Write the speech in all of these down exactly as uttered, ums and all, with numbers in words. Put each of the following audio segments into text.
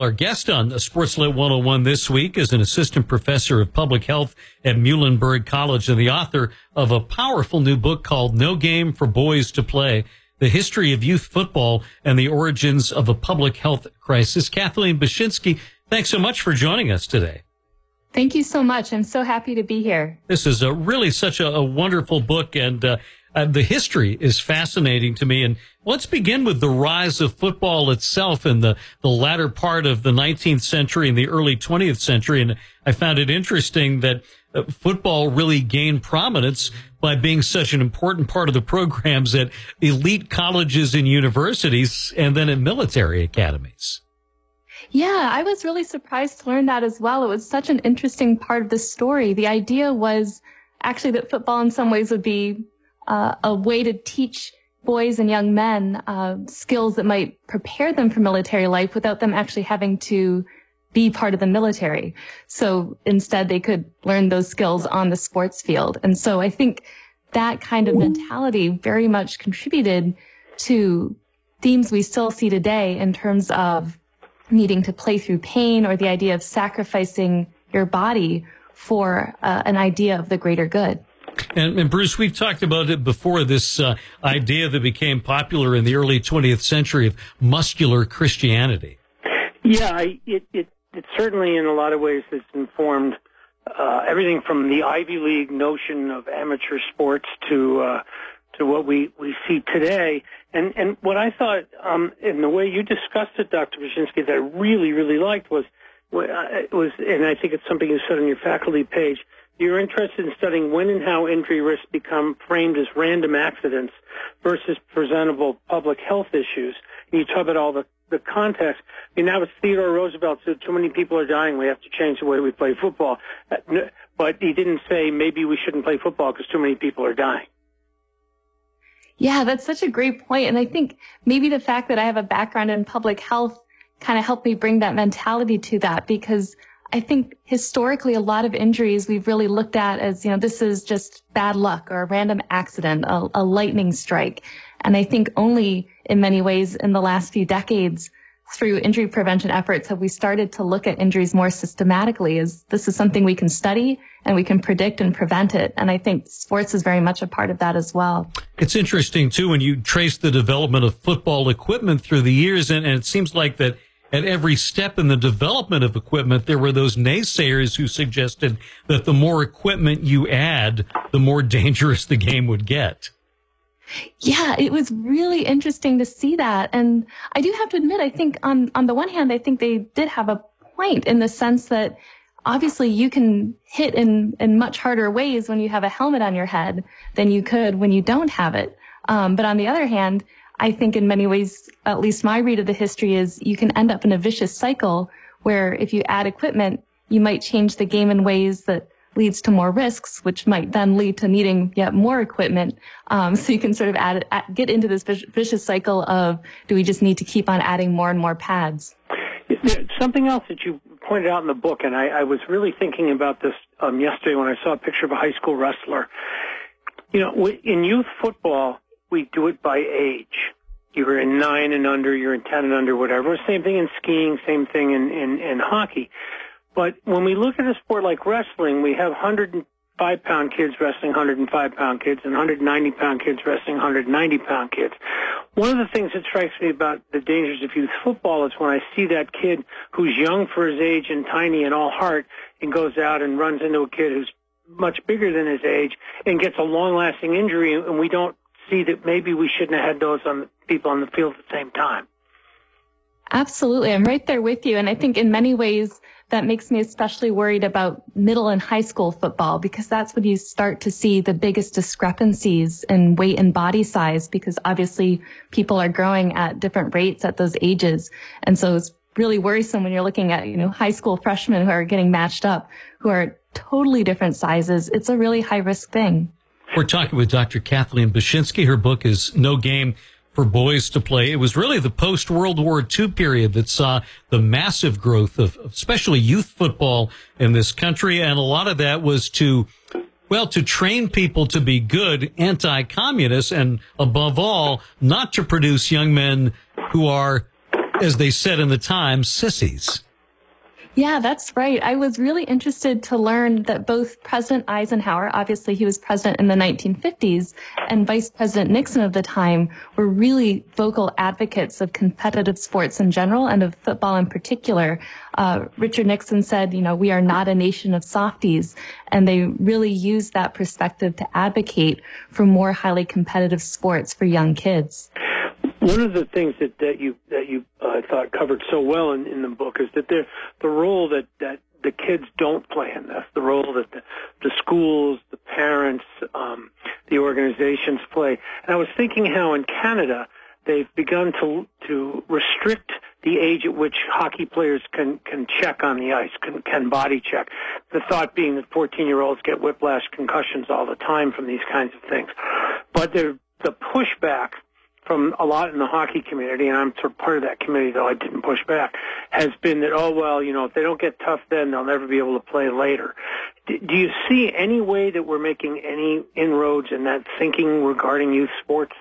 Our guest on Sportsnet one oh one this week is an assistant professor of public health at Muhlenberg College and the author of a powerful new book called No Game for Boys to Play, The History of Youth Football and the Origins of a Public Health Crisis. Kathleen Bashinsky, thanks so much for joining us today. Thank you so much. I'm so happy to be here. This is a really such a, a wonderful book, and uh, uh, the history is fascinating to me. And let's begin with the rise of football itself in the, the latter part of the nineteenth century and the early twentieth century. And I found it interesting that uh, football really gained prominence by being such an important part of the programs at elite colleges and universities and then at military academies. Yeah, I was really surprised to learn that as well. It was such an interesting part of the story. The idea was actually that football in some ways would be uh, a way to teach boys and young men uh, skills that might prepare them for military life without them actually having to be part of the military. So instead, they could learn those skills on the sports field. And so I think that kind of mentality very much contributed to themes we still see today in terms of needing to play through pain or the idea of sacrificing your body for uh, an idea of the greater good. And, and Bruce, we've talked about it before, this uh, idea that became popular in the early twentieth century of muscular Christianity. Yeah, I, it, it, it certainly in a lot of ways has informed uh, everything from the Ivy League notion of amateur sports to uh, to what we, we see today. And, and what I thought, um, in the way you discussed it, Doctor Bashinsky, that I really, really liked was, was, and I think it's something you said on your faculty page, you're interested in studying when and how injury risks become framed as random accidents versus presentable public health issues. And you talk about all the, the context. I mean, that was Theodore Roosevelt said, too many people are dying, we have to change the way we play football. But he didn't say maybe we shouldn't play football because too many people are dying. Yeah, that's such a great point. And I think maybe the fact that I have a background in public health kind of helped me bring that mentality to that, because I think historically a lot of injuries we've really looked at as, you know, this is just bad luck or a random accident, a, a lightning strike. And I think only in many ways in the last few decades through injury prevention efforts have we started to look at injuries more systematically, as this is something we can study and we can predict and prevent it. And I think sports is very much a part of that as well. It's interesting, too, when you trace the development of football equipment through the years, and, and it seems like that at every step in the development of equipment, there were those naysayers who suggested that the more equipment you add, the more dangerous the game would get. Yeah, it was really interesting to see that. And I do have to admit, I think on, on the one hand, I think they did have a point in the sense that obviously you can hit in, in much harder ways when you have a helmet on your head than you could when you don't have it. Um, but on the other hand, I think in many ways, at least my read of the history is you can end up in a vicious cycle where if you add equipment, you might change the game in ways that leads to more risks, which might then lead to needing yet more equipment. Um, so you can sort of add, add, get into this vicious cycle of, do we just need to keep on adding more and more pads? Something else that you pointed out in the book, and I, I was really thinking about this um, yesterday when I saw a picture of a high school wrestler. You know, in youth football, we do it by age. You're in nine and under, you're in ten and under, whatever. Same thing in skiing, same thing in, in, in hockey. But when we look at a sport like wrestling, we have one hundred five pound kids wrestling one hundred five pound kids and one hundred ninety pound kids wrestling one hundred ninety pound kids. One of the things that strikes me about the dangers of youth football is when I see that kid who's young for his age and tiny and all heart and goes out and runs into a kid who's much bigger than his age and gets a long-lasting injury, and we don't see that maybe we shouldn't have had those on the people on the field at the same time. Absolutely. I'm right there with you. And I think in many ways that makes me especially worried about middle and high school football, because that's when you start to see the biggest discrepancies in weight and body size, because obviously people are growing at different rates at those ages. And so it's really worrisome when you're looking at, you know, high school freshmen who are getting matched up, who are totally different sizes. It's a really high risk thing. We're talking with Doctor Kathleen Bashinsky. Her book is No Game for Boys to Play. It was really the post-World War Two period that saw the massive growth of especially youth football in this country. And a lot of that was to, well, to train people to be good anti-communists and, above all, not to produce young men who are as they said in the time, sissies. Yeah, that's right. I was really interested to learn that both President Eisenhower, obviously he was president in the nineteen fifties, and Vice President Nixon of the time were really vocal advocates of competitive sports in general and of football in particular. Uh, Richard Nixon said, you know, we are not a nation of softies, and they really used that perspective to advocate for more highly competitive sports for young kids. One of the things that, that you that you uh, thought covered so well in, in the book is that the the role that, that the kids don't play in this, the role that the, the schools, the parents, um, the organizations play. And I was thinking how in Canada they've begun to to restrict the age at which hockey players can, can check on the ice, can, can body check. The thought being that fourteen-year-olds get whiplash concussions all the time from these kinds of things. But the the pushback from a lot in the hockey community, and I'm sort of part of that community, though I didn't push back, has been that, oh, well, you know, if they don't get tough then, they'll never be able to play later. D- do you see any way that we're making any inroads in that thinking regarding youth sports?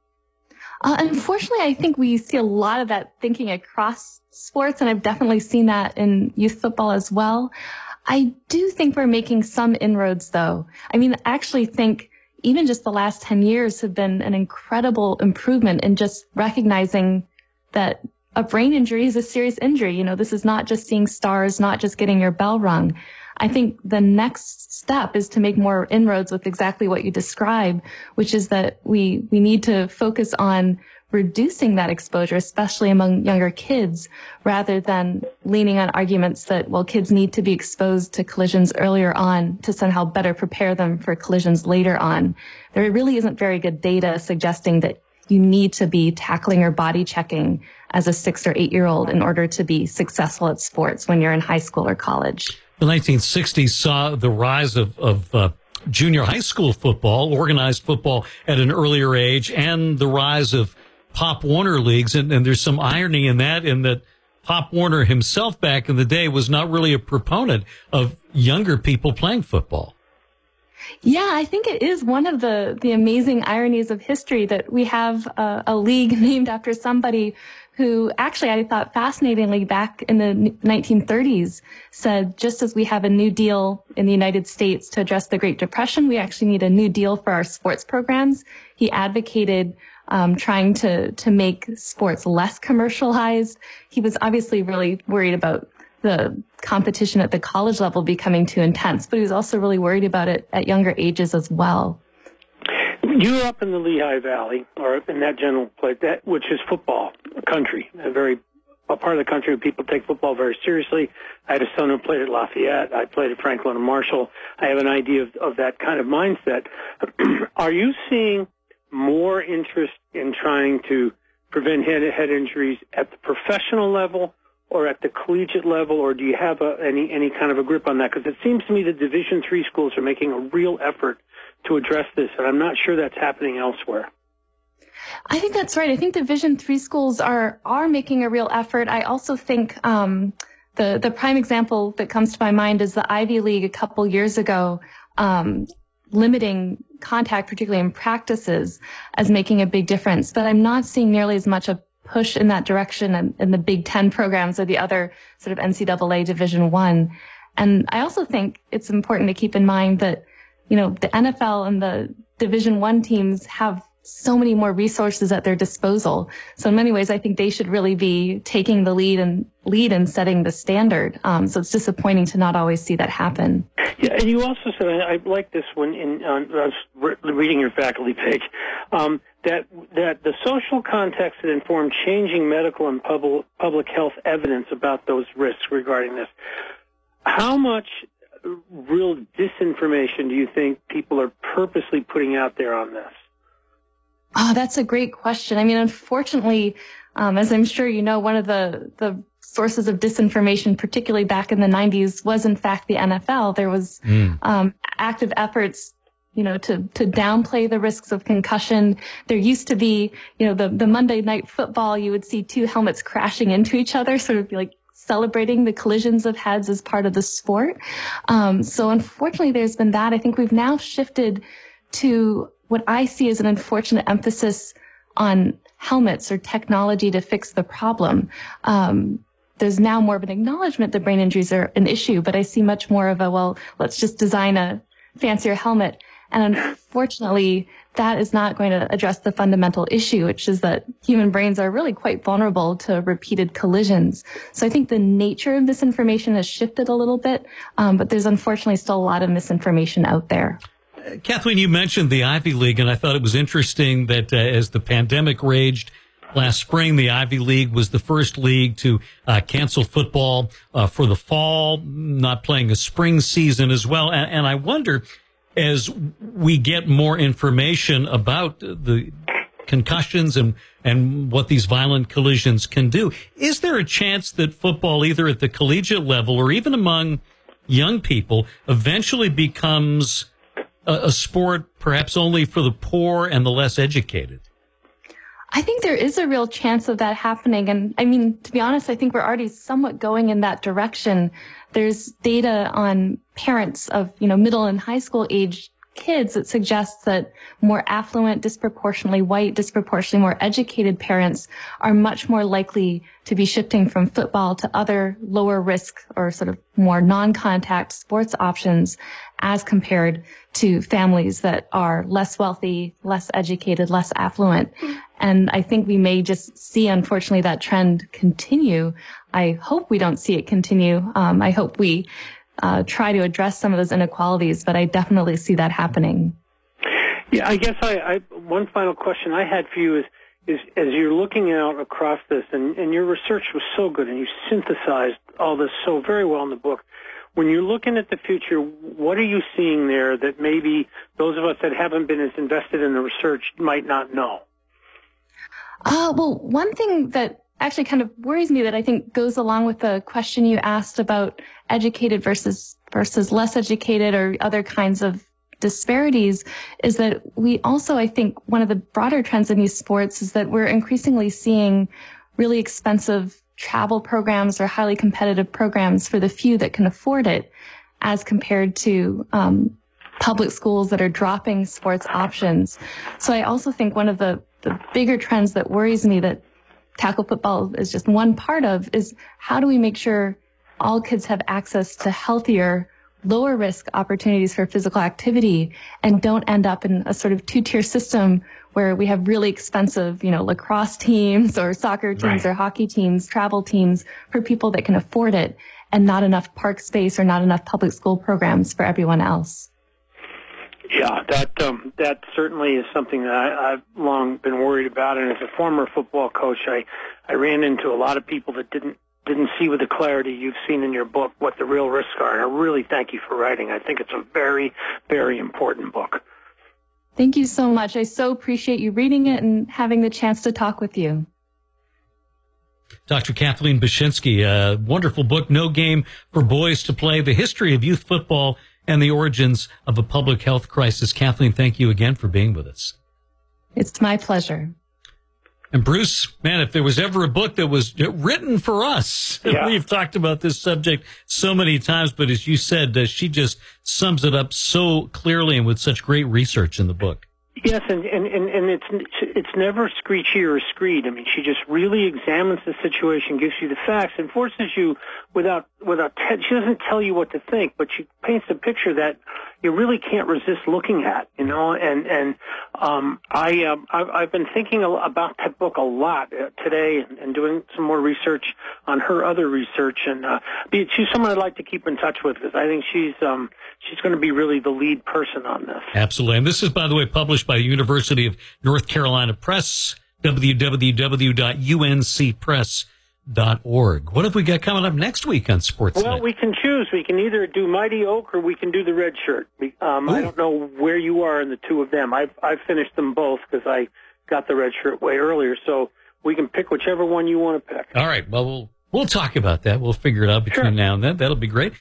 Uh, unfortunately, I think we see a lot of that thinking across sports, and I've definitely seen that in youth football as well. I do think we're making some inroads, though. I mean, I actually think even just the last ten years have been an incredible improvement in just recognizing that a brain injury is a serious injury. You know, this is not just seeing stars, not just getting your bell rung. I think the next step is to make more inroads with exactly what you describe, which is that we, we need to focus on reducing that exposure, especially among younger kids, rather than leaning on arguments that, well, kids need to be exposed to collisions earlier on to somehow better prepare them for collisions later on. There really isn't very good data suggesting that you need to be tackling or body checking as a six or eight year old in order to be successful at sports when you're in high school or college. The nineteen sixties saw the rise of, of uh, junior high school football, organized football at an earlier age, and the rise of Pop Warner leagues, and, and there's some irony in that, in that Pop Warner himself back in the day was not really a proponent of younger people playing football. Yeah, I think it is one of the, the amazing ironies of history that we have a, a league named after somebody who actually, I thought fascinatingly, back in the nineteen thirties said, just as we have a New Deal in the United States to address the Great Depression, we actually need a New Deal for our sports programs. He advocated Um, trying to, to make sports less commercialized. He was obviously really worried about the competition at the college level becoming too intense, but he was also really worried about it at younger ages as well. You're up in the Lehigh Valley, or in that general place, that, which is football country, a very a part of the country where people take football very seriously. I had a son who played at Lafayette. I played at Franklin and Marshall. I have an idea of, of that kind of mindset. Are you seeing more interest in trying to prevent head head injuries at the professional level or at the collegiate level, or do you have a, any any kind of a grip on that? Because it seems to me that Division three schools are making a real effort to address this, and I'm not sure that's happening elsewhere. I think that's right. I think Division three schools are are making a real effort. I also think um, the the prime example that comes to my mind is the Ivy League a couple years ago, um, limiting contact, particularly in practices, as making a big difference. But I'm not seeing nearly as much a push in that direction in, in the Big Ten programs or the other sort of N C double A Division One. And I also think it's important to keep in mind that, you know, the N F L and the Division One teams have so many more resources at their disposal. So in many ways, I think they should really be taking the lead and lead in setting the standard. Um, so it's disappointing to not always see that happen. Yeah, and you also said, I, I like this one in, uh, I was re- reading your faculty page, um, that that the social context that informed changing medical and public public health evidence about those risks regarding this. How much real disinformation do you think people are purposely putting out there on this? Oh, that's a great question. I mean, unfortunately, um, as I'm sure you know, one of the, the sources of disinformation, particularly back in the nineties, was in fact the N F L. There was mm. um, active efforts, you know, to, to downplay the risks of concussion. There used to be, you know, the, the Monday Night Football, you would see two helmets crashing into each other, sort of like celebrating the collisions of heads as part of the sport. Um, so unfortunately, there's been that. I think we've now shifted to what I see as an unfortunate emphasis on helmets or technology to fix the problem. Um, there's now more of an acknowledgement that brain injuries are an issue, but I see much more of a, well, let's just design a fancier helmet. And unfortunately, that is not going to address the fundamental issue, which is that human brains are really quite vulnerable to repeated collisions. So I think the nature of this information has shifted a little bit, um, but there's unfortunately still a lot of misinformation out there. Uh, Kathleen, you mentioned the Ivy League, and I thought it was interesting that uh, as the pandemic raged last spring, the Ivy League was the first league to uh, cancel football uh, for the fall, not playing a spring season as well. And, and I wonder, as we get more information about the concussions and, and what these violent collisions can do, is there a chance that football, either at the collegiate level or even among young people, eventually becomes a, a sport perhaps only for the poor and the less educated? I think there is a real chance of that happening. And I mean, to be honest, I think we're already somewhat going in that direction. There's data on parents of, you know, middle and high school age kids that suggests that more affluent, disproportionately white, disproportionately more educated parents are much more likely to be shifting from football to other lower risk or sort of more non-contact sports options as compared to families that are less wealthy, less educated, less affluent. And I think we may just see, unfortunately, that trend continue. I hope we don't see it continue. Um, I hope we uh, try to address some of those inequalities, but I definitely see that happening. Yeah, I guess I, I one final question I had for you is, is as you're looking out across this, and, and your research was so good, and you synthesized all this so very well in the book. When you're looking at the future, what are you seeing there that maybe those of us that haven't been as invested in the research might not know? Uh, well, one thing that actually kind of worries me that I think goes along with the question you asked about educated versus versus less educated or other kinds of disparities is that we also, I think, one of the broader trends in these sports is that we're increasingly seeing really expensive travel programs or highly competitive programs for the few that can afford it as compared to um, public schools that are dropping sports options. So I also think one of the, the bigger trends that worries me that tackle football is just one part of is how do we make sure all kids have access to healthier, lower risk opportunities for physical activity and don't end up in a sort of two-tier system where we have really expensive, you know, lacrosse teams or soccer teams right. or hockey teams, travel teams for people that can afford it and not enough park space or not enough public school programs for everyone else. Yeah, that um, that certainly is something that I, I've long been worried about. And as a former football coach, I, I ran into a lot of people that didn't didn't see with the clarity you've seen in your book what the real risks are. And I really thank you for writing. I think it's a very, very important book. Thank you so much. I so appreciate you reading it and having the chance to talk with you. Doctor Kathleen Bashinsky, a wonderful book, No Game for Boys to Play, The History of Youth Football and the Origins of a Public Health Crisis. Kathleen, thank you again for being with us. It's my pleasure. And Bruce, man, if there was ever a book that was written for us, yeah. We've talked about this subject so many times, but as you said, uh, she just sums it up so clearly and with such great research in the book. Yes, and, and, and, and it's it's never screechy or screed. I mean, she just really examines the situation, gives you the facts, and forces you without without te- she doesn't tell you what to think, but she paints a picture that you really can't resist looking at, you know. And and um, I um, I've, I've been thinking about that book a lot uh, today, and, and doing some more research on her other research. And uh, she's someone I'd like to keep in touch with because I think she's um, she's going to be really the lead person on this. Absolutely. And this is, by the way, published by the University of North Carolina Press. w w w dot u n c press dot org. What have we got coming up next week on Sportsnet? Well, we can choose. We can either do Mighty Oak or we can do the Red Shirt. Um, I don't know where you are in the two of them. I've, I've finished them both because I got the Red Shirt way earlier, so we can pick whichever one you want to pick. All right. Well, we'll, we'll talk about that. We'll figure it out between sure. now and then. That'll be great.